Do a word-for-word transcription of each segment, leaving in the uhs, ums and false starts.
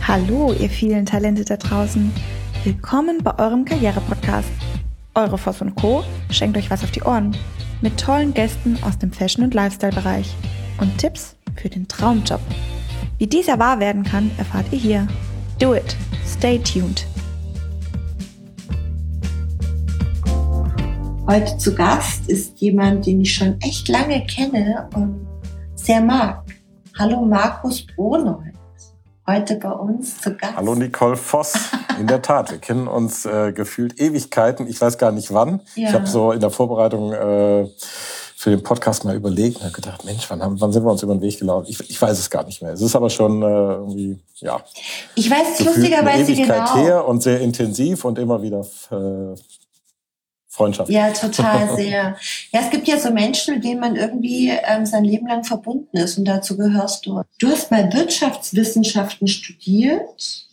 Hallo, ihr vielen Talente da draußen. Willkommen bei eurem Karriere-Podcast. Eure Voss und Co. schenkt euch was auf die Ohren. Mit tollen Gästen aus dem Fashion- und Lifestyle-Bereich. Und Tipps für den Traumjob. Wie dieser wahr werden kann, erfahrt ihr hier. Do it. Stay tuned. Heute zu Gast ist jemand, den ich schon echt lange kenne und sehr mag. Hallo Markus Bronold. Heute bei uns zu Gast. Hallo Nicole Voss. In der Tat, wir kennen uns äh, gefühlt Ewigkeiten. Ich weiß gar nicht wann. Ja. Ich habe so in der Vorbereitung äh, für den Podcast mal überlegt und habe gedacht, Mensch, wann, haben, wann sind wir uns über den Weg gelaufen? Ich, ich weiß es gar nicht mehr. Es ist aber schon äh, irgendwie, ja. Ich weiß es lustigerweise eine Ewigkeit genau. her und sehr intensiv und immer wieder äh, Freundschaft. Ja, total sehr. Ja, es gibt ja so Menschen, mit denen man irgendwie ähm, sein Leben lang verbunden ist und dazu gehörst du. Du hast mal Wirtschaftswissenschaften studiert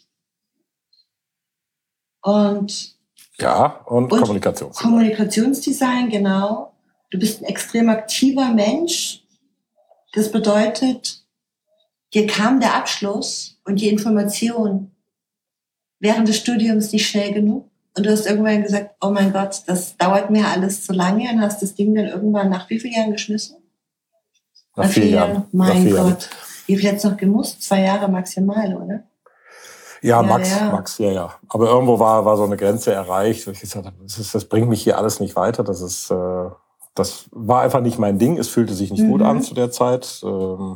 und ja, und, und Kommunikationsdesign. Kommunikationsdesign, genau. Du bist ein extrem aktiver Mensch. Das bedeutet, dir kam der Abschluss und die Information während des Studiums nicht schnell genug. Und du hast irgendwann gesagt, oh mein Gott, das dauert mir alles zu lange, und hast das Ding dann irgendwann nach wie vielen Jahren geschmissen? Nach, nach vier Jahren. Jahren. Mein nach vier Gott. Jahren. Wie viel jetzt noch gemusst? Zwei Jahre maximal, oder? Ja, ja Max, ja. Max, ja, ja. Aber irgendwo war, war so eine Grenze erreicht, wo ich gesagt habe, das, ist, das bringt mich hier alles nicht weiter. Das ist, äh, das war einfach nicht mein Ding. Es fühlte sich nicht mhm. gut an zu der Zeit. Ähm,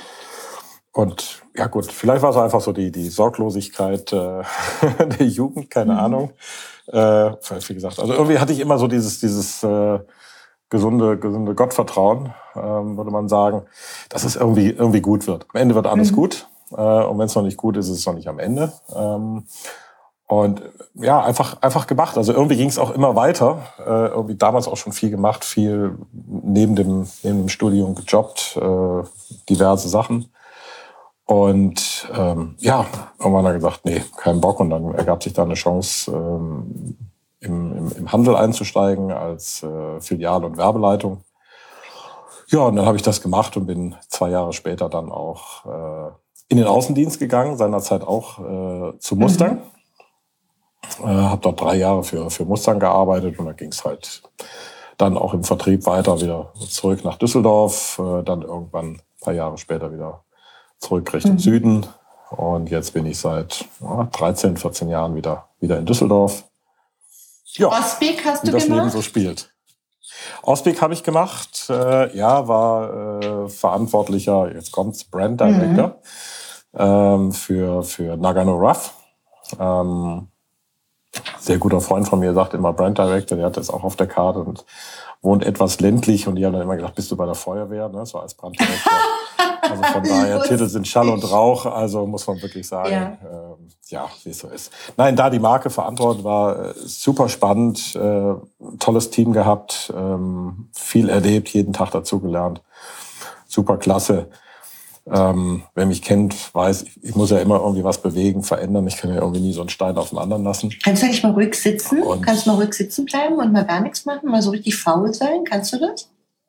und ja gut, vielleicht war es einfach so die, die Sorglosigkeit äh, der Jugend, keine mhm. Ahnung. Äh, wie gesagt, also irgendwie hatte ich immer so dieses, dieses äh, gesunde, gesunde Gottvertrauen, ähm, würde man sagen, dass es irgendwie, irgendwie gut wird. Am Ende wird alles mhm. gut. Äh, und wenn es noch nicht gut ist, ist es noch nicht am Ende. Ähm, und ja, einfach, einfach gemacht. Also irgendwie ging es auch immer weiter. Äh, irgendwie damals auch schon viel gemacht, viel neben dem, neben dem Studium gejobbt, äh, diverse Sachen. Und ähm, ja, irgendwann hat er gesagt, nee, kein Bock. Und dann ergab sich da eine Chance, ähm, im, im, im Handel einzusteigen als äh, Filial- und Werbeleitung. Ja, und dann habe ich das gemacht und bin zwei Jahre später dann auch äh, in den Außendienst gegangen, seinerzeit auch äh, zu Mustang. Mhm. Äh, habe dort drei Jahre für, für Mustang gearbeitet und da ging es halt dann auch im Vertrieb weiter, wieder zurück nach Düsseldorf, äh, dann irgendwann ein paar Jahre später wieder zurück Richtung mhm. Süden. Und jetzt bin ich seit ja, dreizehn, vierzehn Jahren wieder, wieder in Düsseldorf. Ja, Ausblick hast du wie das gemacht? Leben so spielt. Ausblick habe ich gemacht. Äh, ja, war äh, verantwortlicher, jetzt kommt's, Brand Director mhm. ähm, für, für Nagano Rough. Ähm, sehr guter Freund von mir sagt immer Brand Director, der hat das auch auf der Karte und wohnt etwas ländlich. Und die haben dann immer gedacht, bist du bei der Feuerwehr, ne? So als Branddirektor. Also von daher, Titel sind Schall und Rauch, also muss man wirklich sagen, ja, ähm, ja wie es so ist. Nein, da die Marke verantwortet war, äh, super spannend, äh, tolles Team gehabt, ähm, viel erlebt, jeden Tag dazugelernt, super klasse. Ähm, wer mich kennt, weiß, ich, ich muss ja immer irgendwie was bewegen, verändern. Ich kann ja irgendwie nie so einen Stein auf den anderen lassen. Kannst du eigentlich mal ruhig sitzen? Und Kannst du mal ruhig sitzen bleiben und mal gar nichts machen? Mal so richtig faul sein? Kannst du das?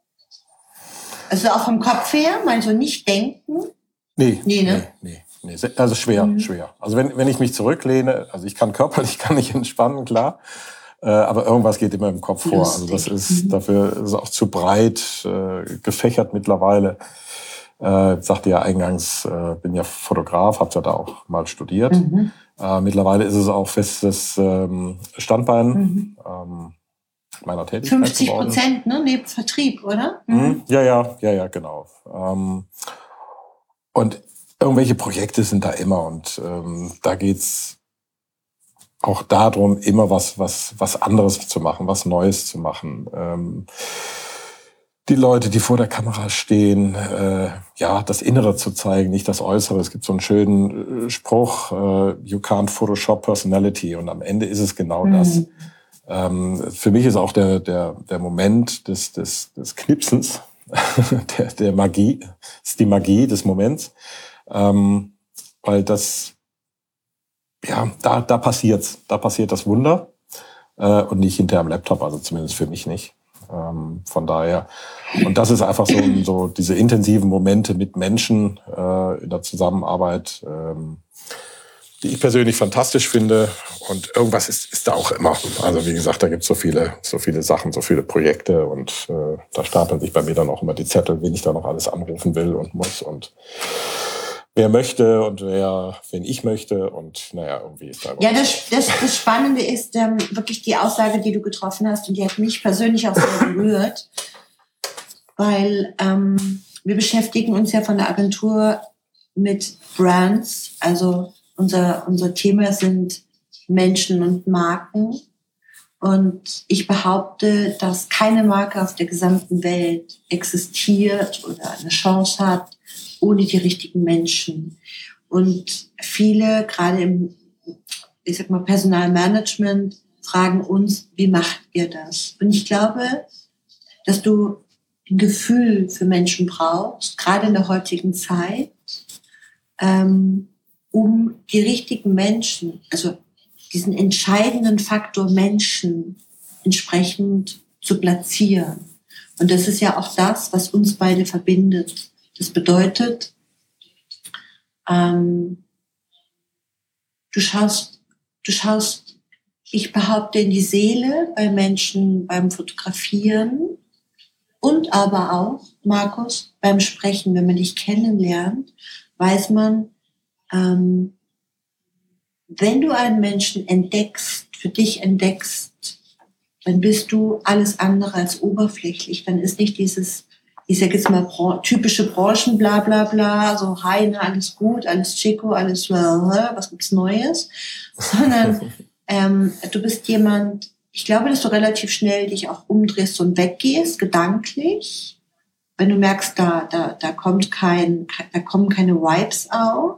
Also auch vom Kopf her, mal so nicht denken? Nee, nee, ne? nee, nee, nee. Also schwer, mhm. schwer. Also wenn, wenn ich mich zurücklehne, also ich kann körperlich, kann ich entspannen, klar. Äh, aber irgendwas geht immer im Kopf vor. Lustig. Also das ist, mhm. dafür ist es auch zu breit, äh, gefächert mittlerweile. Äh, ich sagte ja eingangs, äh, bin ja Fotograf, habe ja da auch mal studiert. Mhm. Äh, mittlerweile ist es auch festes ähm, Standbein. Mhm. Ähm, meiner Tätigkeit fünfzig Prozent, ne, neben Vertrieb, oder? Mhm. Ja, ja, ja, ja, genau. Ähm, und irgendwelche Projekte sind da immer und ähm, da geht's auch darum, immer was, was, was anderes zu machen, was Neues zu machen. Ähm, die Leute, die vor der Kamera stehen, äh, ja, das Innere zu zeigen, nicht das Äußere. Es gibt so einen schönen Spruch, äh, you can't Photoshop personality, und am Ende ist es genau mhm. das. Ähm, für mich ist auch der, der, der Moment des, des, des Knipsens, der, der Magie, ist die Magie des Moments, ähm, weil das, ja, da, da passiert's, da passiert das Wunder, äh, und nicht hinter am Laptop, also zumindest für mich nicht. Ähm, von daher, und das ist einfach so, so diese intensiven Momente mit Menschen äh, in der Zusammenarbeit, ähm, die ich persönlich fantastisch finde. Und irgendwas ist, ist da auch immer. Also wie gesagt, da gibt es so viele, so viele Sachen, so viele Projekte. Und äh, da stapeln sich bei mir dann auch immer die Zettel, wen ich da noch alles anrufen will und muss. Und wer möchte und wer, wen ich möchte. Und naja, irgendwie ist da... Ja, das, das, das Spannende ist ähm, wirklich die Aussage, die du getroffen hast. Und die hat mich persönlich auch sehr berührt. Weil ähm, wir beschäftigen uns ja von der Agentur mit Brands, also unser, unser Thema sind Menschen und Marken. Und ich behaupte, dass keine Marke auf der gesamten Welt existiert oder eine Chance hat, ohne die richtigen Menschen. Und viele, gerade im, ich sag mal, Personalmanagement, fragen uns, wie macht ihr das? Und ich glaube, dass du ein Gefühl für Menschen brauchst, gerade in der heutigen Zeit, ähm, um die richtigen Menschen, also diesen entscheidenden Faktor Menschen entsprechend zu platzieren. Und das ist ja auch das, was uns beide verbindet. Das bedeutet, ähm, du schaust, du schaust, ich behaupte, in die Seele bei Menschen beim Fotografieren und aber auch, Markus, beim Sprechen. Wenn man dich kennenlernt, weiß man, ähm, wenn du einen Menschen entdeckst, für dich entdeckst, dann bist du alles andere als oberflächlich. Dann ist nicht dieses, ich sag jetzt mal, typische Branchen, bla bla bla, so hi, na, alles gut, alles chico, alles, was gibt's Neues, sondern ähm, du bist jemand, ich glaube, dass du relativ schnell dich auch umdrehst und weggehst, gedanklich, wenn du merkst, da, da, da kommt kein, da kommen keine Vibes auf.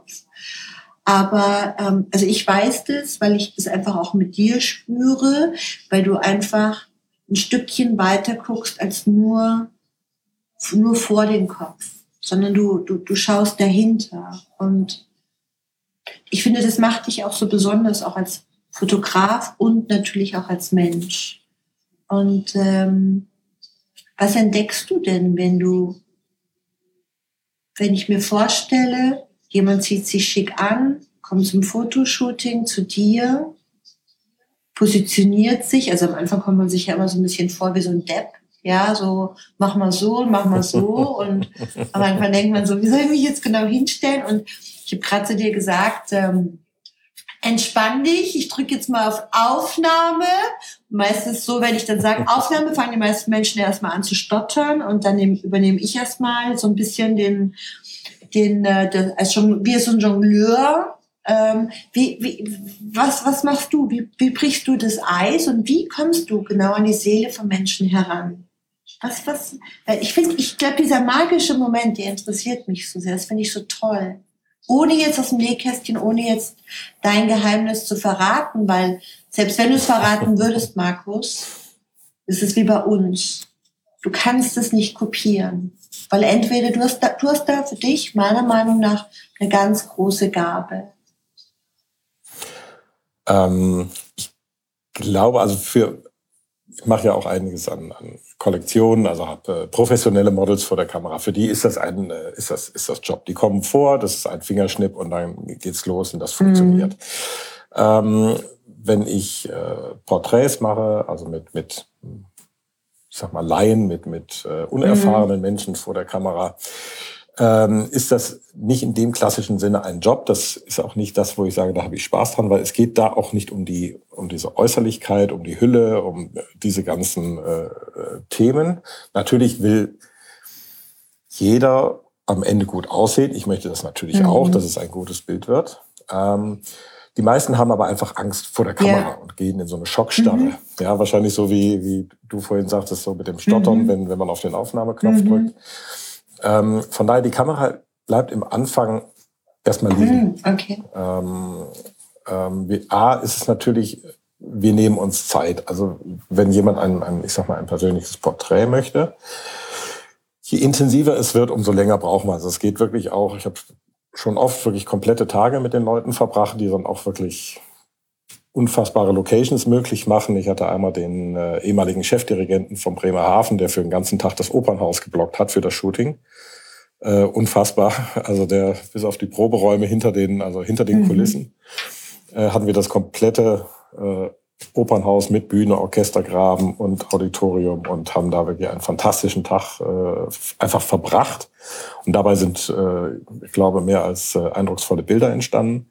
Aber ähm, also ich weiß das, weil ich das einfach auch mit dir spüre, weil du einfach ein Stückchen weiter guckst als nur nur vor den Kopf, sondern du du du schaust dahinter. Und ich finde, das macht dich auch so besonders, auch als Fotograf und natürlich auch als Mensch. Und ähm, was entdeckst du denn, wenn du, wenn ich mir vorstelle, jemand zieht sich schick an, kommt zum Fotoshooting zu dir, positioniert sich, also am Anfang kommt man sich ja immer so ein bisschen vor wie so ein Depp, ja, so mach mal so, mach mal so und am Anfang denkt man so, wie soll ich mich jetzt genau hinstellen? Und ich habe gerade zu dir gesagt, ähm, entspann dich, ich drücke jetzt mal auf Aufnahme. Meistens so, wenn ich dann sage Aufnahme, fangen die meisten Menschen erstmal an zu stottern und dann nehm, übernehme ich erstmal so ein bisschen den, den, äh, den als schon wie so ein Jongleur. Ähm, wie, wie, was, was machst du? Wie, wie brichst du das Eis und wie kommst du genau an die Seele von Menschen heran? Was, was? Ich finde, ich glaube, dieser magische Moment, der interessiert mich so sehr. Das finde ich so toll. Ohne jetzt aus dem Nähkästchen, ohne jetzt dein Geheimnis zu verraten, weil selbst wenn du es verraten würdest, Markus, ist es wie bei uns. Du kannst es nicht kopieren, weil entweder du hast da, du hast da für dich meiner Meinung nach eine ganz große Gabe. Ähm, ich glaube, also für ich mache ja auch einiges an, an Kollektionen, also habe äh, professionelle Models vor der Kamera. Für die ist das ein äh, ist das ist das Job. Die kommen vor, das ist ein Fingerschnipp und dann geht's los und das funktioniert. Mhm. Ähm, wenn ich äh, Porträts mache, also mit mit ich sag mal Laien, mit mit äh, unerfahrenen mhm. Menschen vor der Kamera, ähm, ist das nicht in dem klassischen Sinne ein Job. Das ist auch nicht das, wo ich sage, da habe ich Spaß dran, weil es geht da auch nicht um die um diese Äußerlichkeit, um die Hülle, um diese ganzen äh, Themen. Natürlich will jeder am Ende gut aussehen. Ich möchte das natürlich mhm. auch, dass es ein gutes Bild wird. Ähm, die meisten haben aber einfach Angst vor der Kamera yeah. und gehen in so eine Schockstarre. Mhm. Ja, wahrscheinlich so wie wie du vorhin sagtest, so mit dem Stottern, mhm. wenn wenn man auf den Aufnahmeknopf mhm. drückt. Ähm, von daher, die Kamera bleibt im Anfang erstmal liegen. Okay. Ähm, ähm, wie, A ist es natürlich, wir nehmen uns Zeit. Also wenn jemand ein, ein, ich sag mal, ein persönliches Porträt möchte, je intensiver es wird, umso länger brauchen wir. Also es geht wirklich auch, ich habe schon oft wirklich komplette Tage mit den Leuten verbracht, die dann auch wirklich unfassbare Locations möglich machen. Ich hatte einmal den äh, ehemaligen Chefdirigenten vom Bremerhaven, der für den ganzen Tag das Opernhaus geblockt hat für das Shooting. Äh, unfassbar. Also der bis auf die Proberäume hinter den, also hinter den mhm. Kulissen. äh, hatten wir das komplette äh, Opernhaus mit Bühne, Orchestergraben und Auditorium und haben da wirklich einen fantastischen Tag äh, einfach verbracht. Und dabei sind, äh, ich glaube, mehr als äh, eindrucksvolle Bilder entstanden.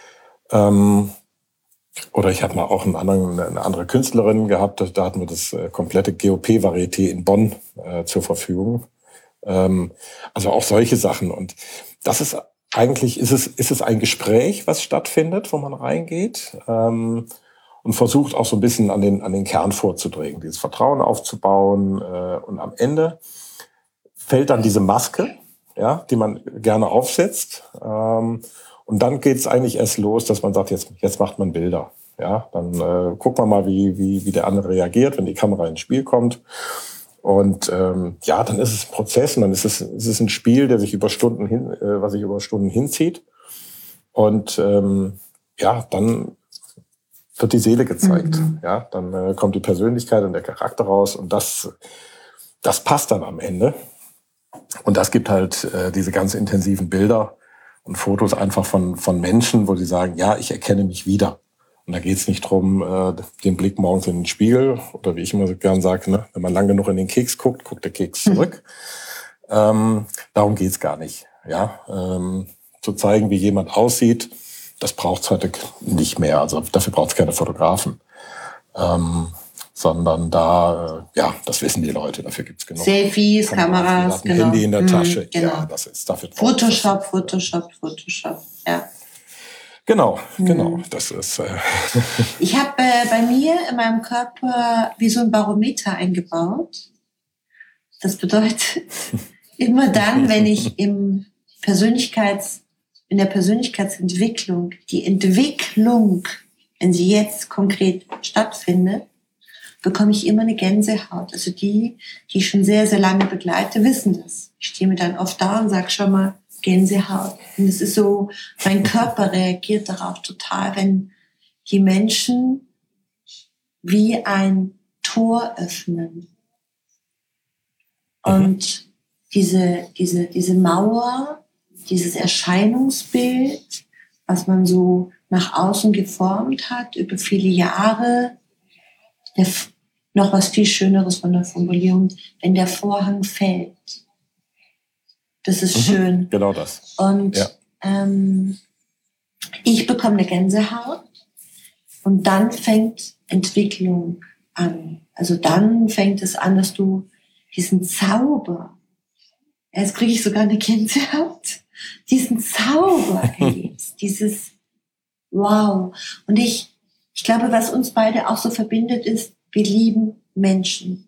Ähm, oder ich hatte mal auch einen anderen, eine andere Künstlerin gehabt, da hatten wir das äh, komplette G O P-Varieté in Bonn äh, zur Verfügung. Ähm, also auch solche Sachen. Und das ist eigentlich, ist es, ist es ein Gespräch, was stattfindet, wo man reingeht. Ähm, Und versucht auch so ein bisschen an den, an den Kern vorzudringen, dieses Vertrauen aufzubauen. Äh, und am Ende fällt dann diese Maske, ja, die man gerne aufsetzt. Ähm, und dann geht's eigentlich erst los, dass man sagt, jetzt, jetzt macht man Bilder. Ja, dann äh, guckt man mal, wie, wie, wie der andere reagiert, wenn die Kamera ins Spiel kommt. Und ähm, ja, dann ist es ein Prozess und dann ist es, ist es ein Spiel, der sich über Stunden hin, äh, was sich über Stunden hinzieht. Und ähm, ja, dann wird die Seele gezeigt. Mhm. Ja, dann äh, kommt die Persönlichkeit und der Charakter raus und das, das passt dann am Ende. Und das gibt halt äh, diese ganz intensiven Bilder und Fotos einfach von, von Menschen, wo sie sagen, ja, ich erkenne mich wieder. Und da geht es nicht drum, äh, den Blick morgens in den Spiegel oder wie ich immer so gern sage, ne, wenn man lang genug in den Keks guckt, guckt der Keks zurück. Mhm. Ähm, darum geht's gar nicht. Ja, ähm, zu zeigen, wie jemand aussieht, das braucht's heute nicht mehr. Also dafür braucht's keine Fotografen. Ähm, sondern da, äh, ja, das wissen die Leute, dafür gibt's genug. Selfies, Kameras, ein genau. Handy in der Tasche, mhm, genau. ja, das ist dafür. Photoshop, Photoshop, Photoshop, ja. Genau, mhm. genau, das ist... Äh ich habe äh, bei mir in meinem Körper wie so ein Barometer eingebaut. Das bedeutet, immer dann, wenn ich im Persönlichkeits in der Persönlichkeitsentwicklung, die Entwicklung, wenn sie jetzt konkret stattfindet, bekomme ich immer eine Gänsehaut. Also die, die ich schon sehr, sehr lange begleite, wissen das. Ich stehe mir dann oft da und sage schon mal Gänsehaut. Und es ist so, mein Körper reagiert darauf total, wenn die Menschen wie ein Tor öffnen. Und mhm. diese, diese, diese Mauer, dieses Erscheinungsbild, was man so nach außen geformt hat über viele Jahre, der, noch was viel Schöneres von der Formulierung, wenn der Vorhang fällt. Das ist mhm, schön. Genau das. Und ja. ähm, ich bekomme eine Gänsehaut und dann fängt Entwicklung an. Also dann fängt es an, dass du diesen Zauber, jetzt kriege ich sogar eine Gänsehaut, diesen Zauber erlebst, dieses Wow. Und ich, ich glaube, was uns beide auch so verbindet, ist, wir lieben Menschen.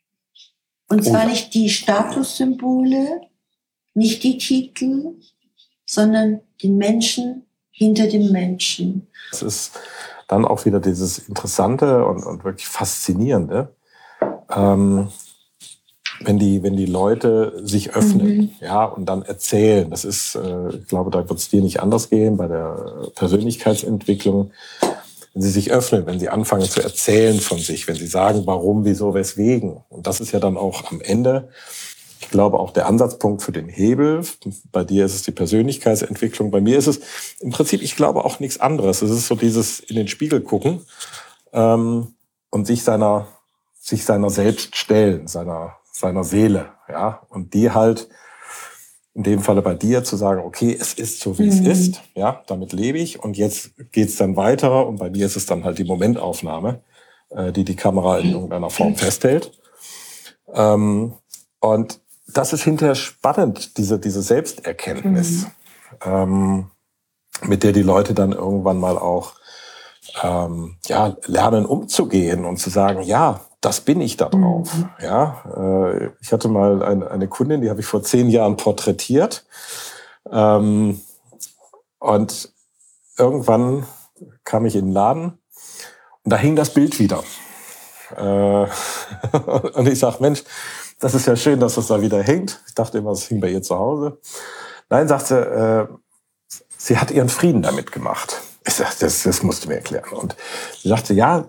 Und zwar oh. nicht die Statussymbole, nicht die Titel, sondern den Menschen hinter dem Menschen. Es ist dann auch wieder dieses Interessante und, und wirklich Faszinierende, ähm, wenn die, wenn die Leute sich öffnen, mhm. ja, und dann erzählen. Das ist, äh, ich glaube, da wird es dir nicht anders gehen bei der Persönlichkeitsentwicklung. Wenn sie sich öffnen, wenn sie anfangen zu erzählen von sich, wenn sie sagen, warum, wieso, weswegen. Und das ist ja dann auch am Ende, ich glaube, auch der Ansatzpunkt für den Hebel. Bei dir ist es die Persönlichkeitsentwicklung. Bei mir ist es im Prinzip, ich glaube, auch nichts anderes. Es ist so dieses in den Spiegel gucken ähm, und sich seiner, sich seiner selbst stellen, seiner seiner Seele, ja, und die halt in dem Falle bei dir zu sagen, okay, es ist so, wie mhm. es ist, ja, damit lebe ich und jetzt geht's dann weiter und bei mir ist es dann halt die Momentaufnahme, äh, die die Kamera in irgendeiner Form festhält. Ähm, und das ist hinterher spannend, diese, diese Selbsterkenntnis, mhm. ähm, mit der die Leute dann irgendwann mal auch ähm, ja, lernen umzugehen und zu sagen, ja, das bin ich da drauf. Mhm. Ja, äh, ich hatte mal eine, eine Kundin, die habe ich vor zehn Jahren porträtiert. Ähm, und irgendwann kam ich in den Laden und da hing das Bild wieder. Äh, und ich sag, Mensch, das ist ja schön, dass das da wieder hängt. Ich dachte immer, es hing bei ihr zu Hause. Nein, sagte, äh, sie hat ihren Frieden damit gemacht. Ich sag, das, das musst du mir erklären. Und sie sagte, ja,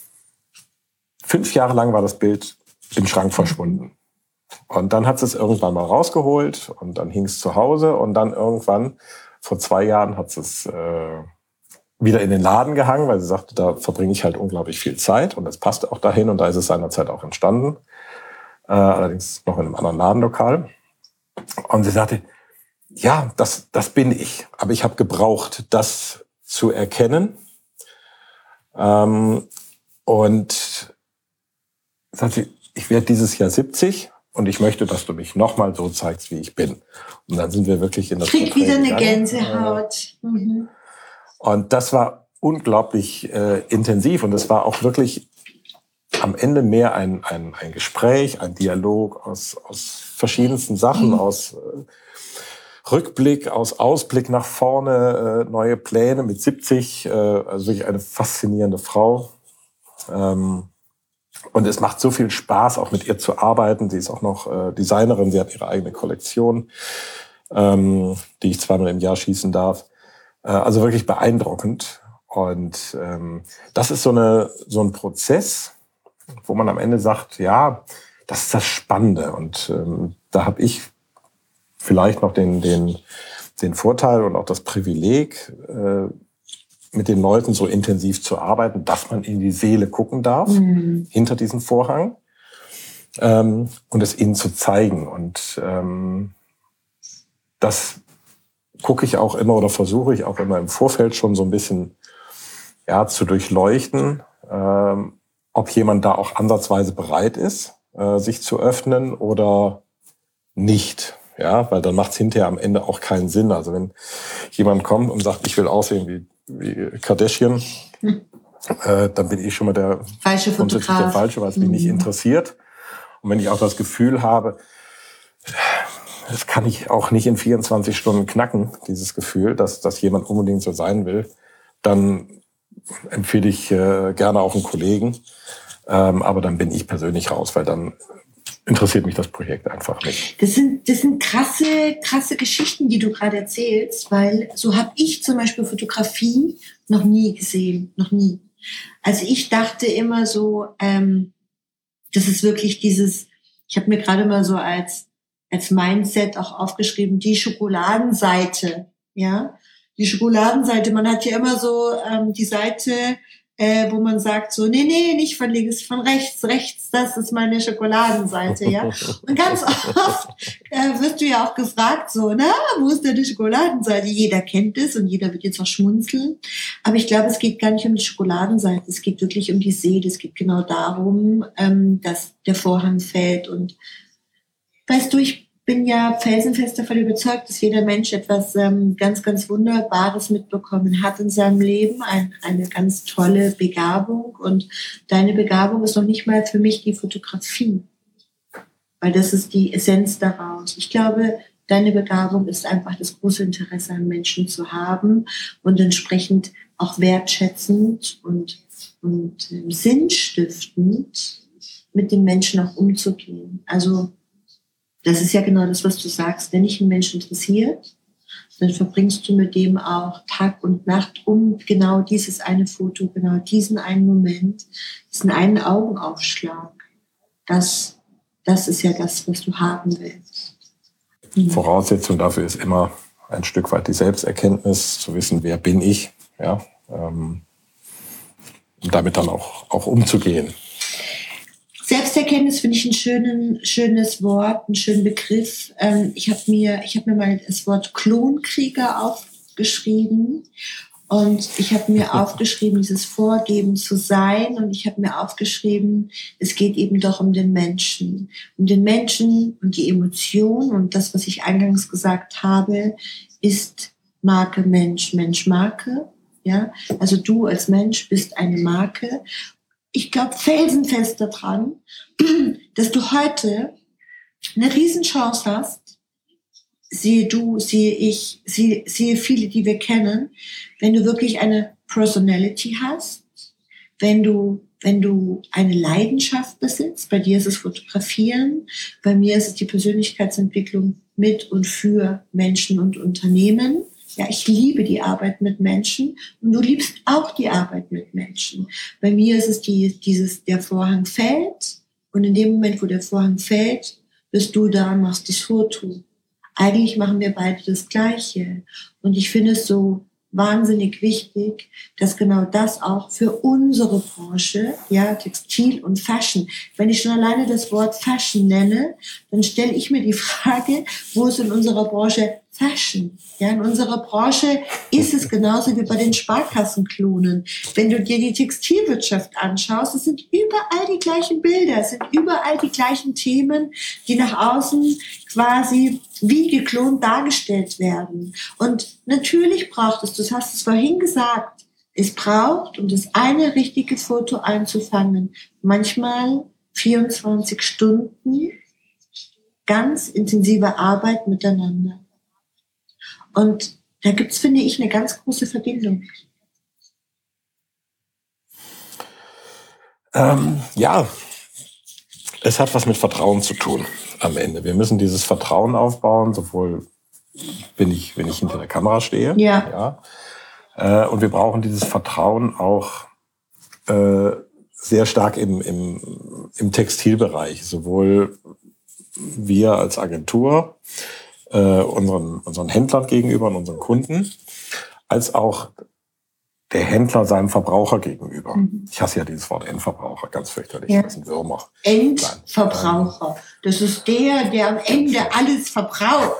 fünf Jahre lang war das Bild im Schrank verschwunden. Und dann hat sie es irgendwann mal rausgeholt und dann hing es zu Hause und dann irgendwann, vor zwei Jahren, hat sie es äh, wieder in den Laden gehangen, weil sie sagte, da verbringe ich halt unglaublich viel Zeit und das passte auch dahin und da ist es seinerzeit auch entstanden. Äh, allerdings noch in einem anderen Ladenlokal. Und sie sagte, ja, das, das bin ich. Aber ich habe gebraucht, das zu erkennen. Ähm, und sagte, ich werde dieses Jahr siebzig und ich möchte, dass du mich nochmal so zeigst, wie ich bin. Und dann sind wir wirklich in das Krieg Porträt wieder eine gegangen. Gänsehaut. Mhm. Und das war unglaublich äh, intensiv und es war auch wirklich am Ende mehr ein, ein, ein Gespräch, ein Dialog aus, aus verschiedensten Sachen, mhm. aus äh, Rückblick, aus Ausblick nach vorne, äh, neue Pläne mit siebzig, äh, also wirklich eine faszinierende Frau. Ähm, und es macht so viel Spaß, auch mit ihr zu arbeiten. Sie ist auch noch äh, Designerin, sie hat ihre eigene Kollektion, ähm, die ich zweimal im Jahr schießen darf. Äh, also wirklich beeindruckend. Und ähm, das ist so, eine, so ein Prozess, wo man am Ende sagt, ja, das ist das Spannende. Und ähm, da habe ich vielleicht noch den, den, den Vorteil und auch das Privileg, äh, mit den Leuten so intensiv zu arbeiten, dass man in die Seele gucken darf, mhm. hinter diesem Vorhang, ähm, und es ihnen zu zeigen. Und ähm, das gucke ich auch immer oder versuche ich auch immer im Vorfeld schon so ein bisschen ja, zu durchleuchten, ähm, ob jemand da auch ansatzweise bereit ist, äh, sich zu öffnen oder nicht. Ja, weil dann macht es hinterher am Ende auch keinen Sinn. Also wenn jemand kommt und sagt, ich will aussehen wie, wie Kardashian, hm. äh, dann bin ich schon mal der falsche grundsätzlich der Falsche, weil es mich mhm. nicht interessiert. Und wenn ich auch das Gefühl habe, das kann ich auch nicht in vierundzwanzig Stunden knacken, dieses Gefühl, dass, dass jemand unbedingt so sein will, dann empfehle ich äh, gerne auch einen Kollegen. Ähm, aber dann bin ich persönlich raus, weil dann interessiert mich das Projekt einfach nicht. Das sind, das sind krasse, krasse Geschichten, die du gerade erzählst, weil so habe ich zum Beispiel Fotografie noch nie gesehen, noch nie. Also ich dachte immer so, ähm, das ist wirklich dieses, ich habe mir gerade mal so als, als Mindset auch aufgeschrieben, die Schokoladenseite, ja, die Schokoladenseite. Man hat ja immer so ähm, die Seite, Äh, wo man sagt so, nee, nee, nicht von links, von rechts, rechts, das ist meine Schokoladenseite, ja. Und ganz oft äh, wirst du ja auch gefragt so, na, wo ist denn die Schokoladenseite? Jeder kennt es und jeder wird jetzt auch schmunzeln. Aber ich glaube, es geht gar nicht um die Schokoladenseite, es geht wirklich um die Seele, es geht genau darum, ähm, dass der Vorhang fällt. Und weißt du, ich bin ja felsenfest davon überzeugt, dass jeder Mensch etwas ähm, ganz, ganz Wunderbares mitbekommen hat in seinem Leben, ein, eine ganz tolle Begabung. Und deine Begabung ist noch nicht mal für mich die Fotografie, weil das ist die Essenz daraus. Ich glaube, deine Begabung ist einfach das große Interesse an Menschen zu haben und entsprechend auch wertschätzend und, und äh, sinnstiftend mit den Menschen auch umzugehen. Also das ist ja genau das, was du sagst. Wenn dich ein Mensch interessiert, dann verbringst du mit dem auch Tag und Nacht um genau dieses eine Foto, genau diesen einen Moment, diesen einen Augenaufschlag. Das, das ist ja das, was du haben willst. Mhm. Voraussetzung dafür ist immer ein Stück weit die Selbsterkenntnis, zu wissen, wer bin ich, ja, ähm, und damit dann auch, auch umzugehen. Selbsterkenntnis finde ich ein schönen, schönes Wort, einen schönen Begriff. Ähm, ich habe mir, ich habe mir mal das Wort Klonkrieger aufgeschrieben und ich habe mir aufgeschrieben, dieses Vorgeben zu sein, und ich habe mir aufgeschrieben, es geht eben doch um den Menschen, um den Menschen und die Emotion, und das, was ich eingangs gesagt habe, ist Marke Mensch, Mensch Marke. Ja, also du als Mensch bist eine Marke. Ich glaube felsenfest daran, dass du heute eine Riesenchance hast, siehe du, siehe ich, siehe, siehe viele, die wir kennen, wenn du wirklich eine Personality hast, wenn du, wenn du eine Leidenschaft besitzt. Bei dir ist es Fotografieren, bei mir ist es die Persönlichkeitsentwicklung mit und für Menschen und Unternehmen. Ja, ich liebe die Arbeit mit Menschen und du liebst auch die Arbeit mit Menschen. Bei mir ist es die, dieses, der Vorhang fällt, und in dem Moment, wo der Vorhang fällt, bist du da und machst das Foto. Eigentlich machen wir beide das Gleiche. Und ich finde es so wahnsinnig wichtig, dass genau das auch für unsere Branche, ja, Textil und Fashion, wenn ich schon alleine das Wort Fashion nenne, dann stelle ich mir die Frage, wo ist in unserer Branche Fashion? Ja, in unserer Branche ist es genauso wie bei den Sparkassenklonen. Wenn du dir die Textilwirtschaft anschaust, es sind überall die gleichen Bilder, es sind überall die gleichen Themen, die nach außen quasi wie geklont dargestellt werden. Und natürlich braucht es, du hast es vorhin gesagt, es braucht, um das eine richtige Foto einzufangen, manchmal vierundzwanzig Stunden ganz intensive Arbeit miteinander. Und da gibt's, finde ich, eine ganz große Verbindung. Ähm, ja, es hat was mit Vertrauen zu tun am Ende. Wir müssen dieses Vertrauen aufbauen, sowohl wenn ich, wenn ich hinter der Kamera stehe. Ja. ja äh, und wir brauchen dieses Vertrauen auch äh, sehr stark im, im, im Textilbereich. Sowohl wir als Agentur, äh, unseren, unseren Händlern gegenüber und unseren Kunden, als auch der Händler seinem Verbraucher gegenüber. Mhm. Ich hasse ja dieses Wort Endverbraucher, ganz fürchterlich. Ja. Das sind Würmer. Endverbraucher. Das ist der, der am Ende alles verbraucht.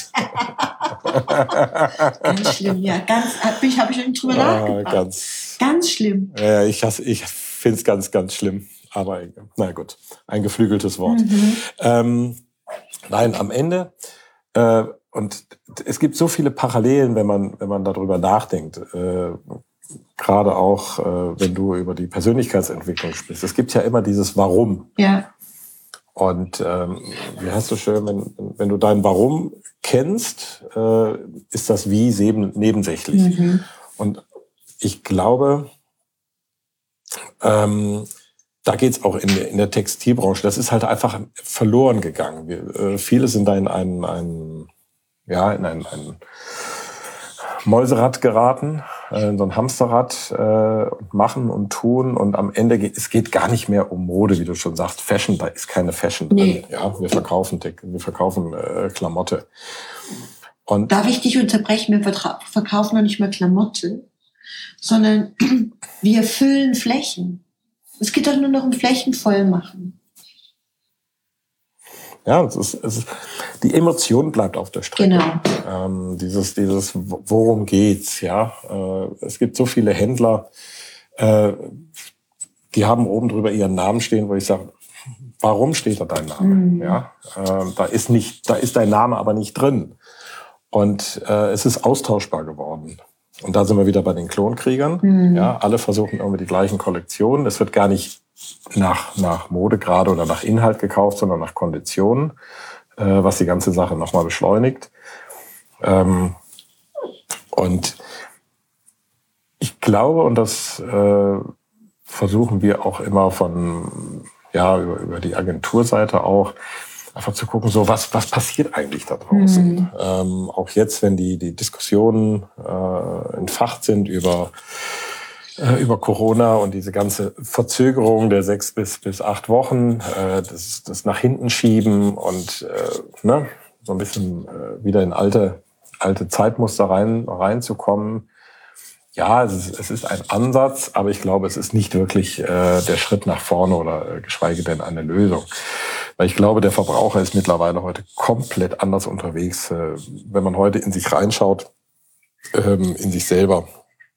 Ganz schlimm, ja. Ganz, hab ich, hab ich nicht drüber ah, nachgedacht. Ganz, ganz schlimm. Ja, ich hasse, ich finde es ganz, ganz schlimm. Aber na gut, ein geflügeltes Wort. Mhm. Ähm, nein, am Ende äh, und es gibt so viele Parallelen, wenn man wenn man darüber nachdenkt. Äh, Gerade auch, äh, wenn du über die Persönlichkeitsentwicklung sprichst. Es gibt ja immer dieses Warum. Ja. Und ähm, wie heißt du schön, wenn, wenn du dein Warum kennst, äh, ist das Wie nebensächlich. Mhm. Und ich glaube, ähm, da geht's auch in, in der Textilbranche. Das ist halt einfach verloren gegangen. Wir, äh, viele sind da in ein, ein ja, in ein, ein Mäuserad geraten, äh, in so ein Hamsterrad, äh, machen und tun. Und am Ende geht es geht gar nicht mehr um Mode, wie du schon sagst. Fashion, da ist keine Fashion drin. Nee. Ja, wir verkaufen, wir verkaufen äh, Klamotte. Und darf ich dich unterbrechen? Wir verkaufen noch nicht mehr Klamotte, sondern wir füllen Flächen. Es geht doch nur noch um Flächen voll machen. Ja, es ist, es ist, die Emotion bleibt auf der Strecke. Genau. Ähm, dieses, dieses, worum geht's, ja. Äh, es gibt so viele Händler, äh, die haben oben drüber ihren Namen stehen, wo ich sage, warum steht da dein Name? Mhm. Ja, äh, da ist nicht, da ist dein Name aber nicht drin. Und äh, es ist austauschbar geworden. Und da sind wir wieder bei den Klonkriegern. Mhm. Ja, alle versuchen irgendwie die gleichen Kollektionen. Es wird gar nicht nach, nach Modegrade oder nach Inhalt gekauft, sondern nach Konditionen, äh, was die ganze Sache nochmal beschleunigt. Ähm, und ich glaube, und das äh, versuchen wir auch immer von, ja, über, über die Agenturseite auch, einfach zu gucken, so was was passiert eigentlich da draußen. Mhm. Ähm, auch jetzt, wenn die die Diskussionen äh, entfacht sind über äh, über Corona und diese ganze Verzögerung der sechs bis bis acht Wochen, äh, das das nach hinten schieben und äh, ne, so ein bisschen äh, wieder in alte alte Zeitmuster rein reinzukommen. Ja, es ist, es ist ein Ansatz, aber ich glaube, es ist nicht wirklich äh, der Schritt nach vorne oder äh, geschweige denn eine Lösung. Weil ich glaube, der Verbraucher ist mittlerweile heute komplett anders unterwegs. Äh, wenn man heute in sich reinschaut, ähm, in sich selber.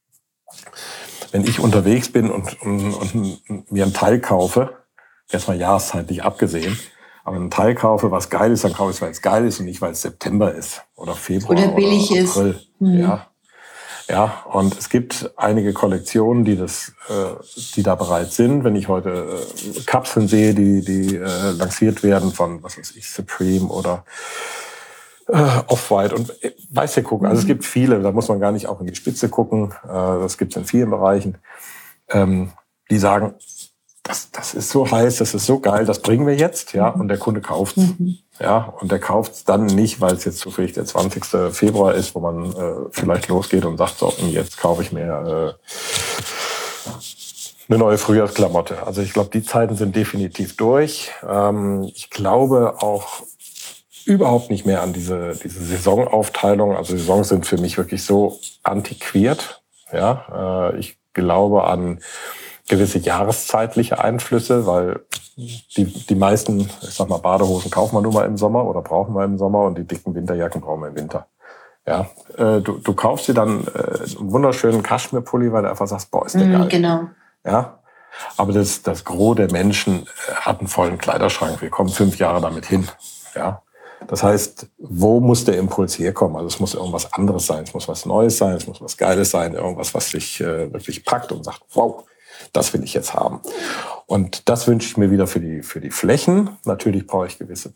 Wenn ich unterwegs bin und, und, und mir ein Teil kaufe, erstmal jahreszeitlich abgesehen, aber ein Teil kaufe, was geil ist, dann kaufe ich es, weil es geil ist und nicht, weil es September ist oder Februar oder billig oder April. Ist. Mhm. Ja. Ja, und es gibt einige Kollektionen, die das, äh, die da bereit sind. Wenn ich heute äh, Kapseln sehe, die, die äh, lanciert werden von, was weiß ich, Supreme oder äh, Off-White und äh, weiß ja gucken. Also es gibt viele, da muss man gar nicht auch in die Spitze gucken. Äh, das gibt es in vielen Bereichen. Ähm, die sagen, das, das ist so heiß, das ist so geil, das bringen wir jetzt, ja, und der Kunde kauft's. Mhm. Ja, und der kauft's dann nicht, weil es jetzt zufällig der zwanzigste Februar ist, wo man äh, vielleicht losgeht und sagt, so, und jetzt kaufe ich mir äh, eine neue Frühjahrsklamotte. Also ich glaube, die Zeiten sind definitiv durch. Ähm, ich glaube auch überhaupt nicht mehr an diese, diese Saisonaufteilung. Also Saisons sind für mich wirklich so antiquiert. Ja, äh, ich glaube an gewisse jahreszeitliche Einflüsse, weil die, die meisten, ich sag mal, Badehosen kaufen wir nur mal im Sommer oder brauchen wir im Sommer und die dicken Winterjacken brauchen wir im Winter. Ja, äh, du, du kaufst dir dann äh, einen wunderschönen Kaschmirpulli, weil du einfach sagst, boah, ist der mm, geil. Genau. Ja, aber das, das Gros der Menschen hat einen vollen Kleiderschrank. Wir kommen fünf Jahre damit hin. Ja, das heißt, wo muss der Impuls herkommen? Also es muss irgendwas anderes sein, es muss was Neues sein, es muss was Geiles sein, irgendwas, was dich äh, wirklich packt und sagt, wow, das will ich jetzt haben. Und das wünsche ich mir wieder für die, für die Flächen. Natürlich brauche ich gewisse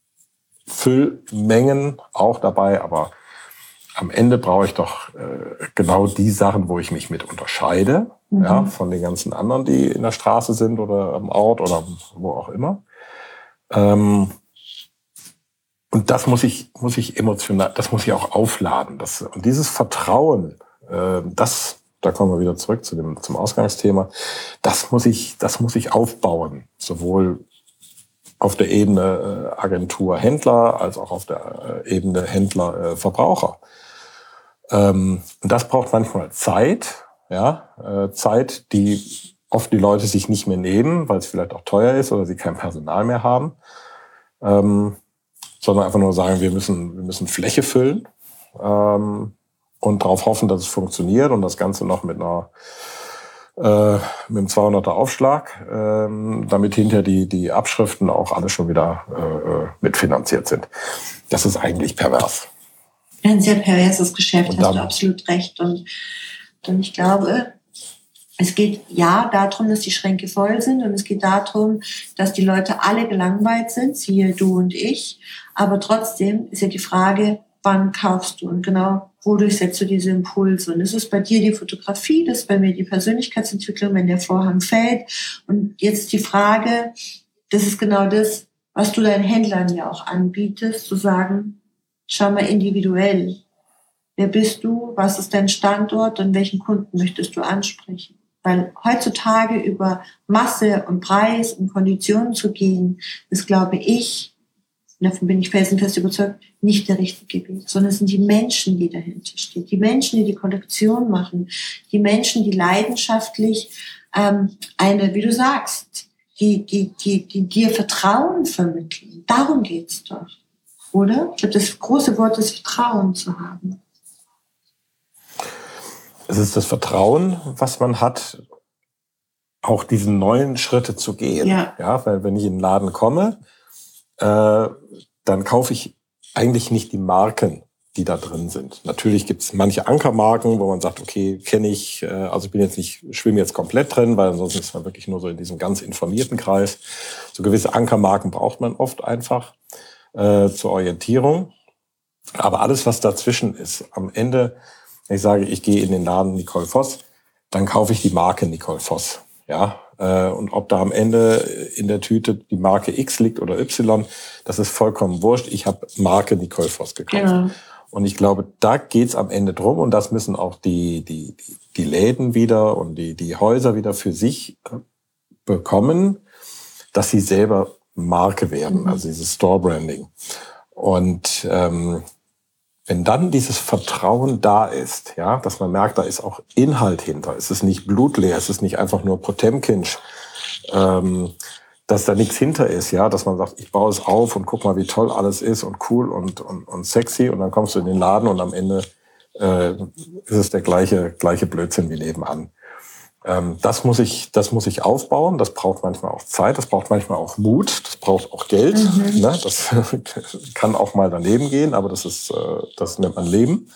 Füllmengen auch dabei, aber am Ende brauche ich doch äh, genau die Sachen, wo ich mich mit unterscheide, mhm. ja, von den ganzen anderen, die in der Straße sind oder am Ort oder wo auch immer. Ähm, und das muss ich, muss ich emotional, das muss ich auch aufladen. Das, und dieses Vertrauen, äh, das, da kommen wir wieder zurück zu dem, zum Ausgangsthema, das muss ich, das muss ich aufbauen, sowohl auf der Ebene äh, Agentur Händler als auch auf der äh, Ebene Händler äh, Verbraucher. Ähm, und das braucht manchmal Zeit, ja, äh, Zeit, die oft die Leute sich nicht mehr nehmen, weil es vielleicht auch teuer ist oder sie kein Personal mehr haben, ähm, sondern einfach nur sagen, wir müssen, wir müssen Fläche füllen ähm, und darauf hoffen, dass es funktioniert und das Ganze noch mit einer äh, mit einem zweihunderter Aufschlag, ähm, damit hinterher die die Abschriften auch alle schon wieder äh, mitfinanziert sind. Das ist eigentlich pervers. Ein sehr perverses Geschäft, und hast du absolut recht. Und, und ich glaube, es geht ja darum, dass die Schränke voll sind und es geht darum, dass die Leute alle gelangweilt sind, siehe du und ich. Aber trotzdem ist ja die Frage, wann kaufst du und genau wodurch setzt du diese Impulse? Und es ist bei dir die Fotografie, das ist bei mir die Persönlichkeitsentwicklung, wenn der Vorhang fällt. Und jetzt die Frage, das ist genau das, was du deinen Händlern ja auch anbietest, zu sagen, schau mal individuell. Wer bist du? Was ist dein Standort? Und welchen Kunden möchtest du ansprechen? Weil heutzutage über Masse und Preis und Konditionen zu gehen, ist, glaube ich, und davon bin ich felsenfest überzeugt, nicht der richtige Weg, sondern es sind die Menschen, die dahinter stehen. Die Menschen, die die Kollektion machen. Die Menschen, die leidenschaftlich ähm, eine, wie du sagst, die, die, die, die dir Vertrauen vermitteln. Darum geht's doch. Oder? Ich glaube, das große Wort ist Vertrauen zu haben. Es ist das Vertrauen, was man hat, auch diese neuen Schritte zu gehen. Ja. Ja, weil wenn ich in den Laden komme, äh, dann kaufe ich eigentlich nicht die Marken, die da drin sind. Natürlich gibt es manche Ankermarken, wo man sagt, okay, kenne ich, äh, also ich bin jetzt nicht, schwimme jetzt komplett drin, weil ansonsten ist man wirklich nur so in diesem ganz informierten Kreis. So gewisse Ankermarken braucht man oft einfach äh, zur Orientierung. Aber alles, was dazwischen ist, am Ende, wenn ich sage, ich gehe in den Laden Nicole Voss, dann kaufe ich die Marke Nicole Voss. Ja, äh, und ob da am Ende in der Tüte die Marke X liegt oder Y, das ist vollkommen wurscht. Ich habe Marke Nicole Voss gekauft. Genau. Und ich glaube, da geht's am Ende drum. Und das müssen auch die, die, die Läden wieder und die, die Häuser wieder für sich bekommen, dass sie selber Marke werden, mhm. also dieses Store-Branding. Und ähm, wenn dann dieses Vertrauen da ist, ja, dass man merkt, da ist auch Inhalt hinter, es ist nicht blutleer, es ist nicht einfach nur Potemkinsch, ähm, dass da nichts hinter ist, ja, dass man sagt, ich baue es auf und guck mal, wie toll alles ist und cool und und, und sexy und dann kommst du in den Laden und am Ende äh, ist es der gleiche gleiche Blödsinn wie nebenan. Ähm, das muss ich, das muss ich aufbauen. Das braucht manchmal auch Zeit, das braucht manchmal auch Mut, das braucht auch Geld. Mhm. Ne? Das kann auch mal daneben gehen, aber das ist, äh, das nennt man Leben.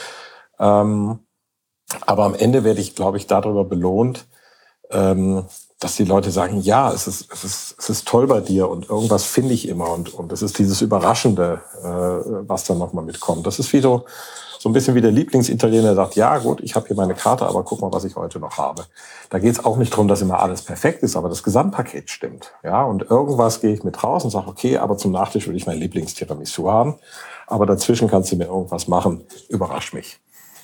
Ähm, aber am Ende werde ich, glaube ich, darüber belohnt, ähm, dass die Leute sagen, ja, es ist, es ist, es ist toll bei dir und irgendwas finde ich immer und und es ist dieses Überraschende, äh, was dann nochmal mitkommt. Das ist wie so So ein bisschen wie der Lieblingsitaliener, der sagt, ja gut, ich habe hier meine Karte, aber guck mal, was ich heute noch habe. Da geht es auch nicht darum, dass immer alles perfekt ist, aber das Gesamtpaket stimmt. Ja, und irgendwas gehe ich mit raus und sage, okay, aber zum Nachtisch will ich mein Lieblingstiramisu haben. Aber dazwischen kannst du mir irgendwas machen, überrasch mich.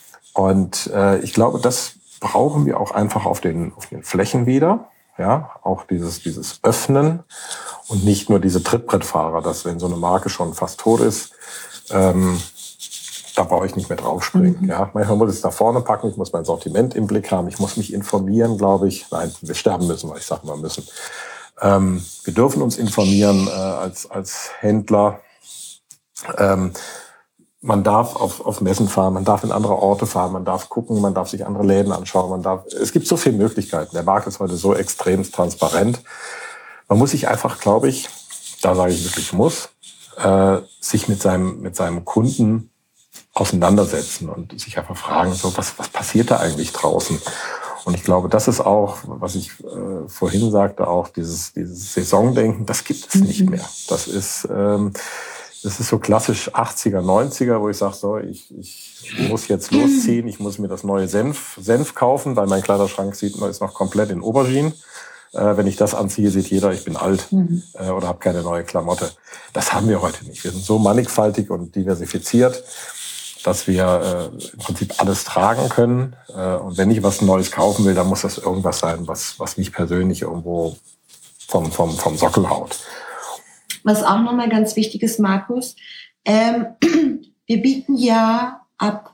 Und äh, ich glaube, das brauchen wir auch einfach auf den, auf den Flächen wieder. Ja, auch dieses, dieses Öffnen Und nicht nur diese Trittbrettfahrer, dass wenn so eine Marke schon fast tot ist, ähm, da brauche ich nicht mehr draufspringen. Mhm. Ja, manchmal muss ich es nach vorne packen, ich muss mein Sortiment im Blick haben, ich muss mich informieren, glaube ich. Nein, wir sterben müssen, weil ich sage mal müssen. Ähm, wir dürfen uns informieren äh, als, als Händler. Ähm, man darf auf, auf Messen fahren, man darf in andere Orte fahren, man darf gucken, man darf sich andere Läden anschauen, man darf, es gibt so viele Möglichkeiten. Der Markt ist heute so extrem transparent. Man muss sich einfach, glaube ich, da sage ich wirklich muss, äh, sich mit seinem, mit seinem Kunden auseinandersetzen und sich einfach fragen, so was, was passiert da eigentlich draußen? Und ich glaube, das ist auch, was ich äh, vorhin sagte, auch dieses, dieses Saisondenken, das gibt es nicht mehr. Das ist, ähm, das ist so klassisch achtziger, neunziger, wo ich sage, so, ich, ich muss jetzt losziehen, ich muss mir das neue Senf, Senf kaufen, weil mein Kleiderschrank sieht, ist noch komplett in Aubergine. Äh, wenn ich das anziehe, sieht jeder, ich bin alt mhm. äh, oder habe keine neue Klamotte. Das haben wir heute nicht. Wir sind so mannigfaltig und diversifiziert, dass wir äh, im Prinzip alles tragen können. Äh, und wenn ich was Neues kaufen will, dann muss das irgendwas sein, was, was mich persönlich irgendwo vom, vom, vom Sockel haut. Was auch nochmal ganz wichtig ist, Markus, ähm, wir bieten ja ab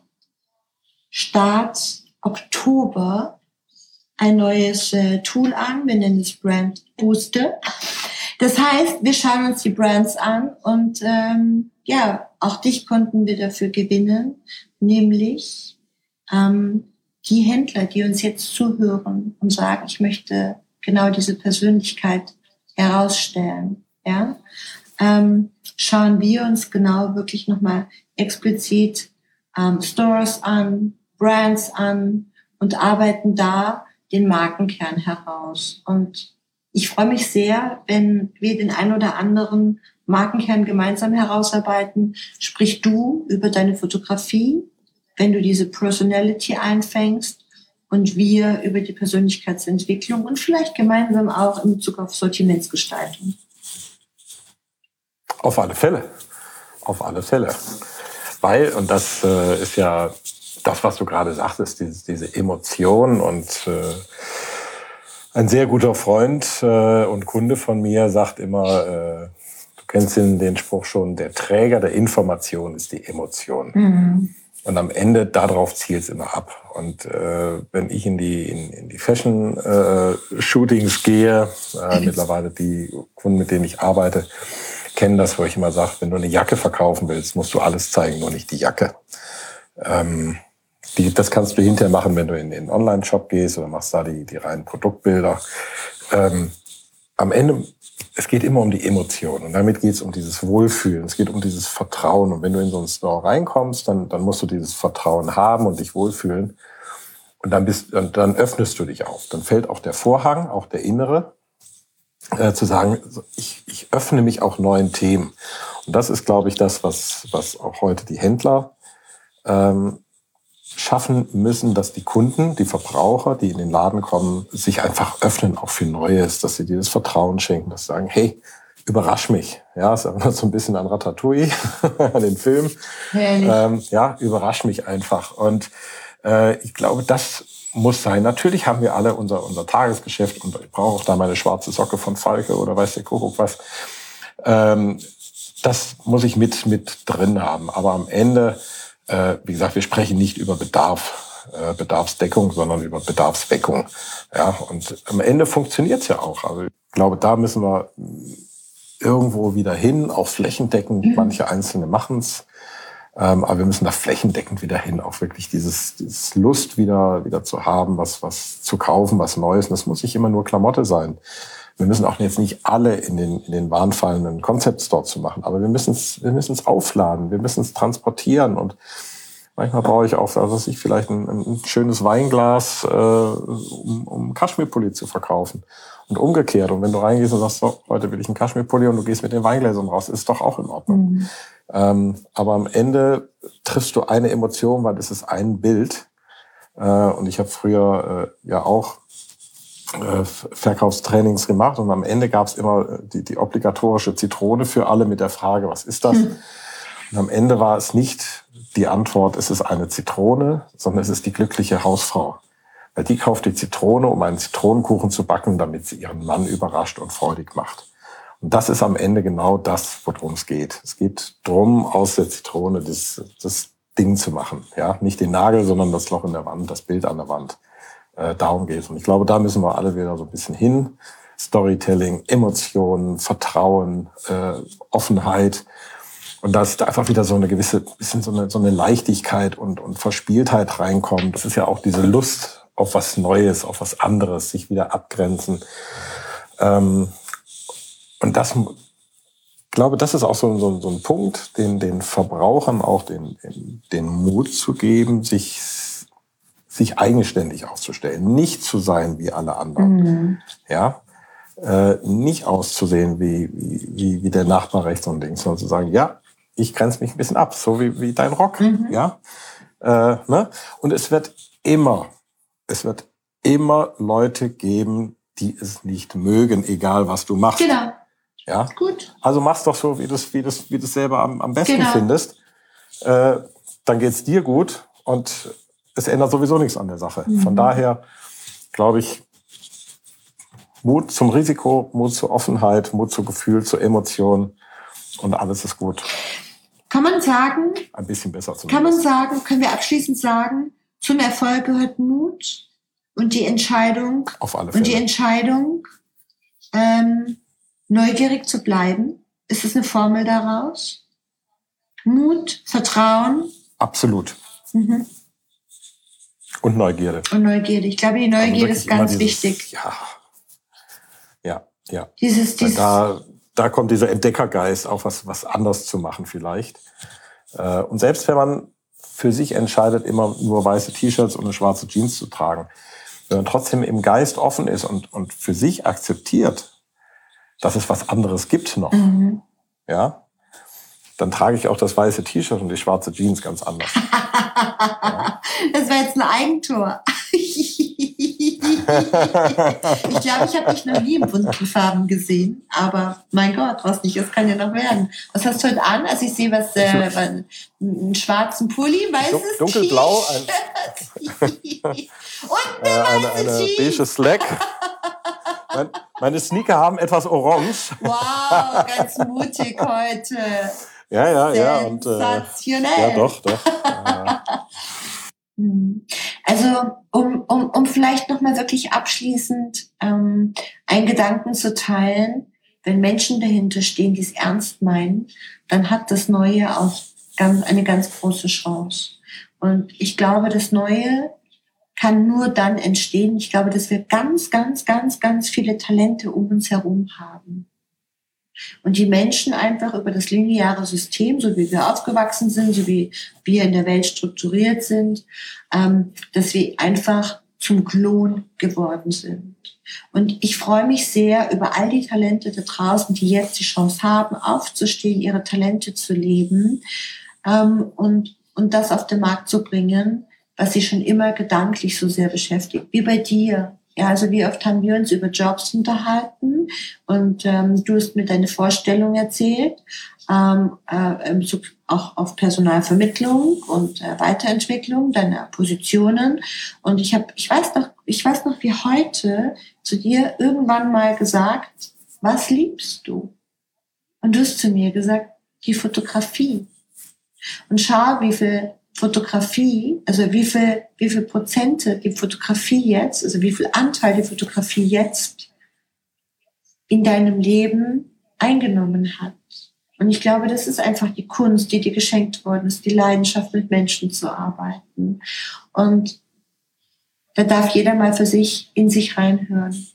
Start Oktober ein neues äh, Tool an. Wir nennen es Brand Booster. Das heißt, wir schauen uns die Brands an und ähm, ja, auch dich konnten wir dafür gewinnen, nämlich ähm, die Händler, die uns jetzt zuhören und sagen, ich möchte genau diese Persönlichkeit herausstellen. Ja, ähm, schauen wir uns genau wirklich nochmal explizit ähm, Stores an, Brands an und arbeiten da den Markenkern heraus. Und ich freue mich sehr, wenn wir den ein oder anderen Markenkern gemeinsam herausarbeiten. Sprich du über deine Fotografie, wenn du diese Personality einfängst, und wir über die Persönlichkeitsentwicklung und vielleicht gemeinsam auch in Bezug auf Sortimentsgestaltung. Auf alle Fälle. Auf alle Fälle. Weil, und das äh, ist ja das, was du gerade sagtest, diese, diese Emotion und äh, ein sehr guter Freund äh, und Kunde von mir sagt immer, äh, du kennst den, den Spruch schon, der Träger der Information ist die Emotion. Mhm. Und am Ende, darauf zielt es immer ab. Und äh, wenn ich in die, in, in die Fashion-Shootings äh, gehe, äh, mittlerweile die Kunden, mit denen ich arbeite, kennen das, wo ich immer sage, wenn du eine Jacke verkaufen willst, musst du alles zeigen, nur nicht die Jacke. Ähm, die, das kannst du hinterher machen, wenn du in den Online-Shop gehst oder machst da die, die reinen Produktbilder. Ähm, am Ende, es geht immer um die Emotion und damit geht es um dieses Wohlfühlen, es geht um dieses Vertrauen. Und wenn du in so einen Store reinkommst, dann, dann musst du dieses Vertrauen haben und dich wohlfühlen. Und dann, bist, und dann öffnest du dich auf. Dann fällt auch der Vorhang, auch der innere, äh, zu sagen, ich, ich öffne mich auch neuen Themen. Und das ist, glaube ich, das, was, was auch heute die Händler ähm, schaffen müssen, dass die Kunden, die Verbraucher, die in den Laden kommen, sich einfach öffnen, auch für Neues, dass sie dir das Vertrauen schenken, dass sie sagen, hey, überrasch mich. Ja, es erinnert so ein bisschen an Ratatouille, an den Film. Ähm, ja, überrasch mich einfach. Und äh, ich glaube, das muss sein. Natürlich haben wir alle unser, unser Tagesgeschäft und ich brauche auch da meine schwarze Socke von Falke oder weiß der Kuckuck was. Ähm, das muss ich mit, mit drin haben. Aber am Ende, Äh, wie gesagt, wir sprechen nicht über Bedarf, äh, Bedarfsdeckung, sondern über Bedarfsweckung. Ja, und am Ende funktioniert's ja auch. Also ich glaube, da müssen wir irgendwo wieder hin, auch flächendeckend. Mhm. Manche Einzelne machen's, ähm, aber wir müssen da flächendeckend wieder hin, auch wirklich dieses, dieses Lust wieder, wieder zu haben, was, was zu kaufen, was Neues. Und das muss nicht immer nur Klamotte sein. Wir müssen auch jetzt nicht alle in den, in den Wahn fallenden Concept Store zu machen, aber wir müssen es, wir müssen es aufladen, wir müssen es transportieren und manchmal brauche ich auch, also ich vielleicht ein, ein schönes Weinglas, äh, um, um Kaschmirpulli zu verkaufen und umgekehrt. Und wenn du reingehst und sagst, so, heute will ich einen Kaschmirpulli und du gehst mit den Weingläsern raus, ist doch auch in Ordnung. Mhm. Ähm, aber am Ende triffst du eine Emotion, weil das ist ein Bild. Äh, und ich habe früher äh, ja auch Verkaufstrainings gemacht und am Ende gab es immer die, die obligatorische Zitrone für alle mit der Frage, was ist das? Mhm. Und am Ende war es nicht die Antwort, es ist eine Zitrone, sondern es ist die glückliche Hausfrau. Weil die kauft die Zitrone, um einen Zitronenkuchen zu backen, damit sie ihren Mann überrascht und freudig macht. Und das ist am Ende genau das, worum es geht. Es geht darum, aus der Zitrone das, das Ding zu machen. Ja, nicht den Nagel, sondern das Loch in der Wand, das Bild an der Wand. Äh, darum geht es. Und ich glaube, da müssen wir alle wieder so ein bisschen hin. Storytelling, Emotionen, Vertrauen, äh, Offenheit. Und dass da einfach wieder so eine gewisse, bisschen so eine, so eine Leichtigkeit und, und Verspieltheit reinkommt. Das ist ja auch diese Lust auf was Neues, auf was anderes, sich wieder abgrenzen. Ähm, und das, ich glaube, das ist auch so, so, so ein Punkt, den, den Verbrauchern auch den, den, den Mut zu geben, sich, sich eigenständig aufzustellen, nicht zu sein wie alle anderen. Mhm. Ja. Äh, nicht auszusehen wie, wie, wie der Nachbar rechts und links, sondern zu sagen, ja, ich grenze mich ein bisschen ab, so wie, wie dein Rock. Mhm. Ja? Äh, ne? Und es wird immer, es wird immer Leute geben, die es nicht mögen, egal was du machst. Genau. Ja? Gut. Also mach's doch so, wie du es wie du's, wie du's selber am, am besten genau. findest. Äh, dann geht's dir gut und es ändert sowieso nichts an der Sache. Mhm. Von daher glaube ich, Mut zum Risiko, Mut zur Offenheit, Mut zu Gefühl, zur Emotion und alles ist gut. Kann man sagen, ein bisschen besser zu Kann man sagen, können wir abschließend sagen, zum Erfolg gehört Mut und die Entscheidung, Auf alle Fälle. und die Entscheidung, ähm, neugierig zu bleiben. Ist es eine Formel daraus? Mut, Vertrauen. Absolut. Mhm. Und Neugierde. Und Neugierde. Ich glaube, die Neugierde ist ganz dieses, wichtig. Ja, ja, ja. Dieses, dieses da, da kommt dieser Entdeckergeist, auch was, was anders zu machen vielleicht. Und selbst wenn man für sich entscheidet, immer nur weiße T-Shirts und eine schwarze Jeans zu tragen, wenn man trotzdem im Geist offen ist und, und für sich akzeptiert, dass es was anderes gibt noch, mhm. ja, dann trage ich auch das weiße T-Shirt und die schwarze Jeans ganz anders. Ja. Das war jetzt ein Eigentor. Ich glaube, ich habe dich noch nie in bunten Farben gesehen. Aber mein Gott, was nicht ist, kann ja noch werden. Was hast du heute an? Also ich sehe was, äh, einen schwarzen Pulli, weißes Dunkelblau, ein und eine, eine, eine beige Slack. Mein, meine Sneaker haben etwas orange. Wow, ganz mutig heute. Ja, ja, ja. Und, äh, ja, doch, doch. Also, um, um, um vielleicht nochmal wirklich abschließend ähm, einen Gedanken zu teilen, wenn Menschen dahinter stehen, die es ernst meinen, dann hat das Neue auch ganz, eine ganz große Chance. Und ich glaube, das Neue kann nur dann entstehen. Ich glaube, dass wir ganz, ganz, ganz, ganz viele Talente um uns herum haben. Und die Menschen einfach über das lineare System, so wie wir aufgewachsen sind, so wie wir in der Welt strukturiert sind, ähm, dass wir einfach zum Klon geworden sind. Und ich freue mich sehr über all die Talente da draußen, die jetzt die Chance haben, aufzustehen, ihre Talente zu leben ähm, und, und das auf den Markt zu bringen, was sie schon immer gedanklich so sehr beschäftigt, wie bei dir. Ja, also wie oft haben wir uns über Jobs unterhalten und ähm, du hast mir deine Vorstellung erzählt, ähm, äh, so auch auf Personalvermittlung und äh, Weiterentwicklung deiner Positionen. Und ich habe, ich weiß noch, ich weiß noch wie heute zu dir irgendwann mal gesagt, was liebst du? Und du hast zu mir gesagt, die Fotografie. Und schau, wie viel Fotografie, also wie viel, wie viel Prozente die Fotografie jetzt, also wie viel Anteil die Fotografie jetzt in deinem Leben eingenommen hat. Und ich glaube, das ist einfach die Kunst, die dir geschenkt worden ist, die Leidenschaft, mit Menschen zu arbeiten. Und da darf jeder mal für sich in sich reinhören.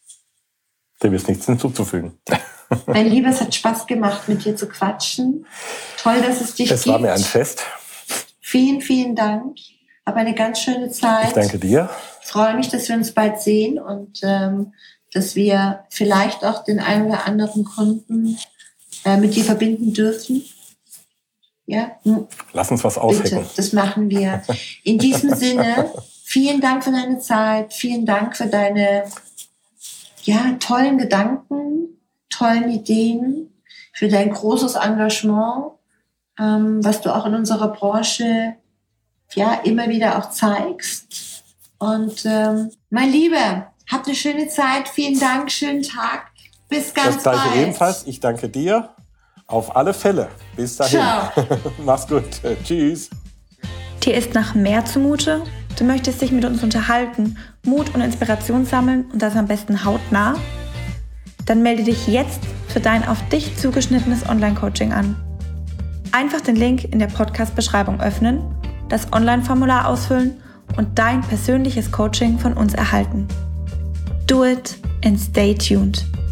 Dem ist nichts hinzuzufügen. Mein Lieber, es hat Spaß gemacht, mit dir zu quatschen. Toll, dass es dich es gibt. Es war mir ein Fest. Vielen, vielen Dank. Hab eine ganz schöne Zeit. Ich danke dir. Ich freue mich, dass wir uns bald sehen und ähm, dass wir vielleicht auch den einen oder anderen Kunden äh, mit dir verbinden dürfen. Ja? Lass uns was aushacken. Bitte, das machen wir. In diesem Sinne, vielen Dank für deine Zeit. Vielen Dank für deine ja, tollen Gedanken, tollen Ideen, für dein großes Engagement, Ähm, was du auch in unserer Branche ja immer wieder auch zeigst. Und ähm, mein Lieber, habt eine schöne Zeit, vielen Dank, schönen Tag Bis ganz Das gleiche bald. ebenfalls. Ich danke dir. Auf alle Fälle. Bis dahin. Ciao. Mach's gut. Tschüss. Dir ist nach mehr zumute? Du möchtest dich mit uns unterhalten, Mut und Inspiration sammeln und das am besten hautnah? Dann melde dich jetzt für dein auf dich zugeschnittenes Online-Coaching an. Einfach den Link in der Podcast-Beschreibung öffnen, das Online-Formular ausfüllen und dein persönliches Coaching von uns erhalten. Do it and stay tuned.